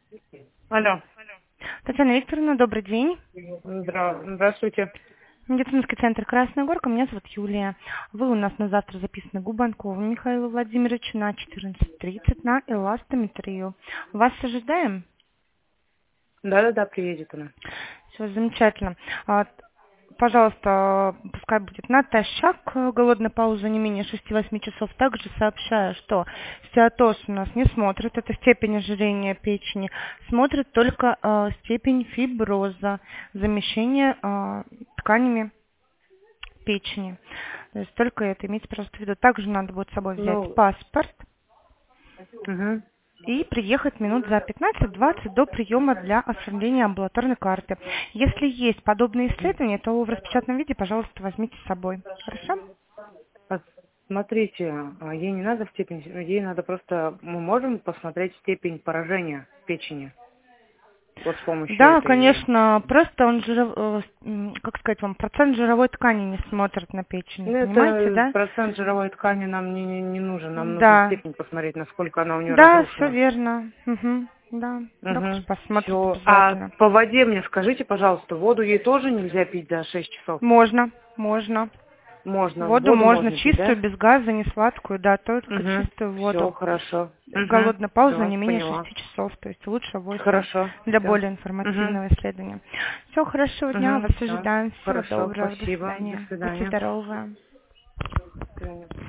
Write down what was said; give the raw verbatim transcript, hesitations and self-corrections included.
Алло. Татьяна Викторовна, добрый день. Здра- Здравствуйте. Медицинский центр «Красная Горка», меня зовут Юлия. Вы у нас на завтра записаны Губанкову Михаилу Владимировичу на четырнадцать тридцать на эластометрию. Вас ожидаем? Да-да-да, приедет она. Все замечательно. А, Пожалуйста, пускай будет натощак, э, голодная пауза не менее шести-восьми часов. Также сообщаю, что стеатоз у нас не смотрит, это степень ожирения печени, смотрит только э, степень фиброза, замещения э, тканями печени. То есть только это имейте просто в виду. Также надо будет с собой взять Ну, паспорт угу. и приехать минут за пятнадцать-двадцать до приема для оформления амбулаторной карты. Если есть подобные исследования, то в распечатанном виде, пожалуйста, возьмите с собой. Хорошо? Смотрите, а ей не надо степень, ей надо просто, мы можем посмотреть степень поражения печени. Вот с помощью Да, этой. конечно, просто он жиров- э, м, как сказать вам, процент жировой ткани не смотрит на печени, Ну, понимаете, это да? процент жировой ткани нам не, не, не нужен, нам нужно Да, степень посмотреть, насколько она у нее да, все разрушена. верно. Мгм. Да, доктор Угу. посмотрит Все. А обязательно. по воде мне скажите, пожалуйста, воду ей тоже нельзя пить до шести часов? Можно, можно. Можно, Воду воду можно можно пить, чистую, да? без газа, не сладкую, да, только Угу. чистую Все, воду. хорошо. Угу. Голодная пауза Все, не менее поняла. шести часов, то есть лучше восемь Хорошо, для все. более Угу. информативного исследования. Все, хорошего дня, Угу, вас все. ожидаем. Всего Хорошо, доброго, до спасибо. До свидания. Будьте свидания. здоровы. До свидания.